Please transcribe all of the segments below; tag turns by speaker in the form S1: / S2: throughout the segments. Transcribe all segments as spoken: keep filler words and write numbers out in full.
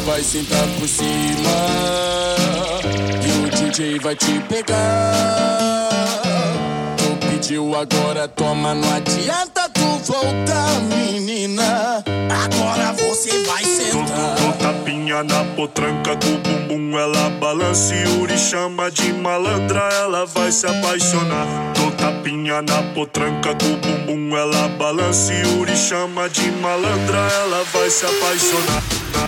S1: vai sentar por cima e o D J vai te pegar. Tu pediu, agora toma, não adianta tu voltar, menina. Agora você vai sentar.
S2: Dou tapinha na potranca com o bumbum, ela balança e Yuri chama de malandra, ela vai se apaixonar. Dou tapinha na potranca com o bumbum, ela balança e Yuri chama de malandra, ela vai se apaixonar.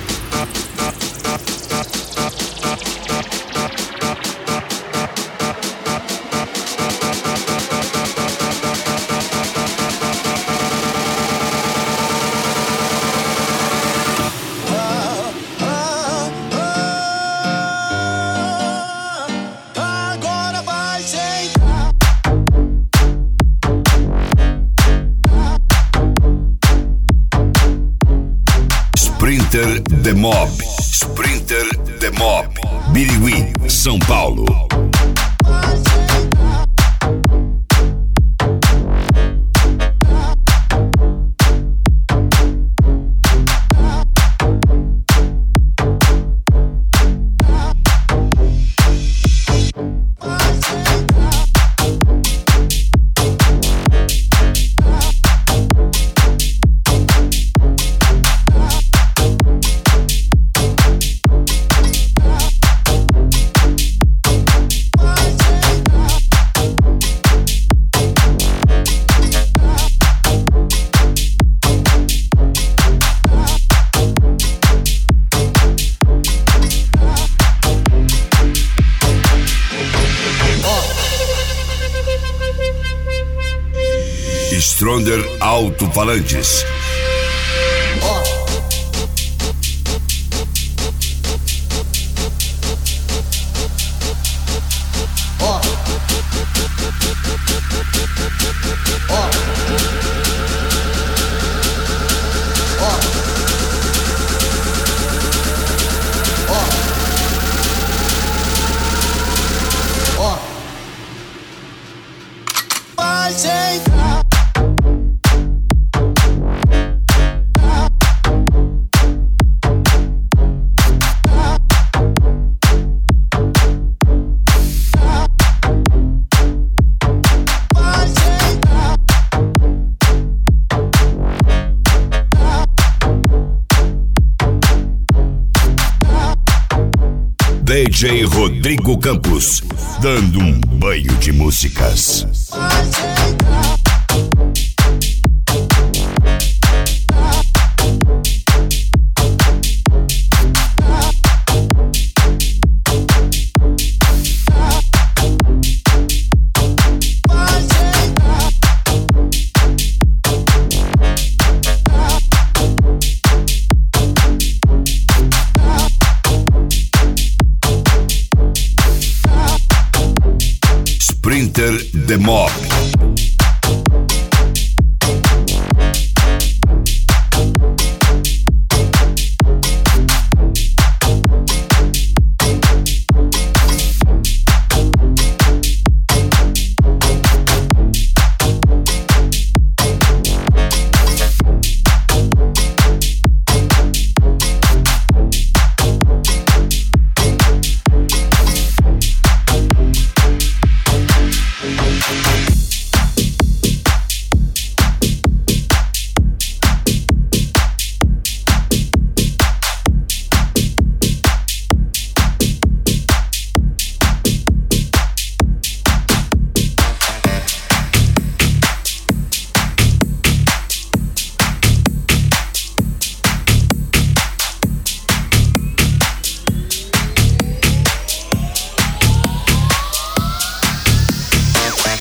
S3: Sprinter The Mob, Sprinter The Mob, Birigui, São Paulo. Stronder Alto-Falantes. D J Rodrigo Campos, dando um banho de músicas. Sprinter The Mob.